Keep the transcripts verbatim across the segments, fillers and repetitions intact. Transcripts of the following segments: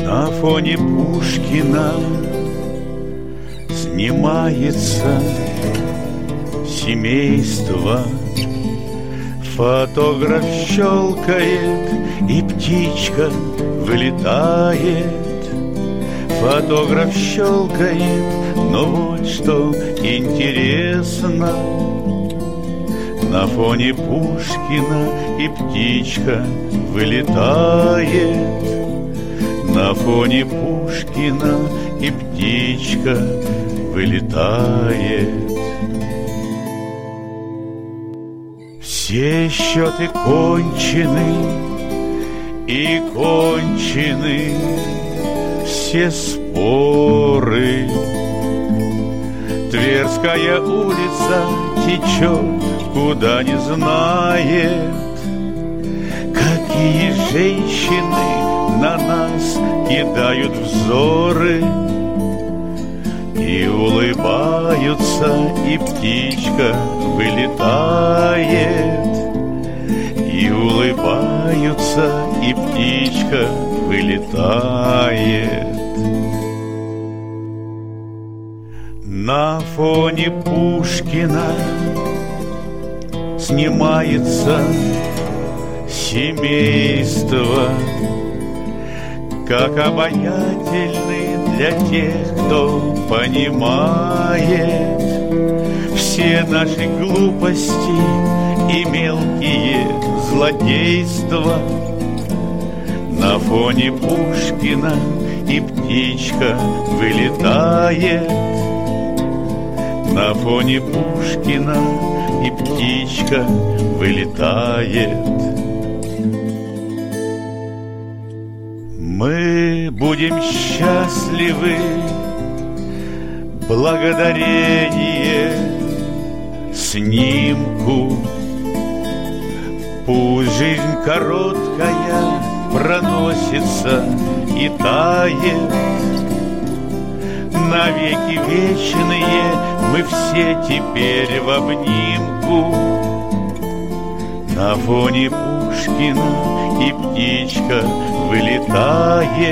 На фоне Пушкина снимается семейство. Фотограф щелкает, и птичка вылетает. Фотограф щелкает, но вот что интересно: на фоне Пушкина и птичка вылетает. На фоне Пушкина и птичка вылетает. Все счеты кончены и кончены все споры. Тверская улица течет, куда не знает. Какие женщины на нас кидают взоры, и улыбаются, и птичка вылетает. И улыбаются, и птичка вылетает. На фоне Пушкина снимается семейство, как обаятельны для тех, кто понимает все наши глупости и мелкие злодейства. На фоне Пушкина и птичка вылетает. На фоне Пушкина и птичка вылетает. Мы будем счастливы, благодарение снимку. Пусть жизнь короткая проносится и тает. Навеки вечные мы все теперь в обнимку. На фоне Пушкина и птичка вылетает.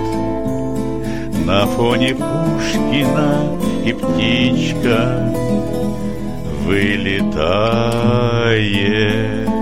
На фоне Пушкина и птичка вылетает.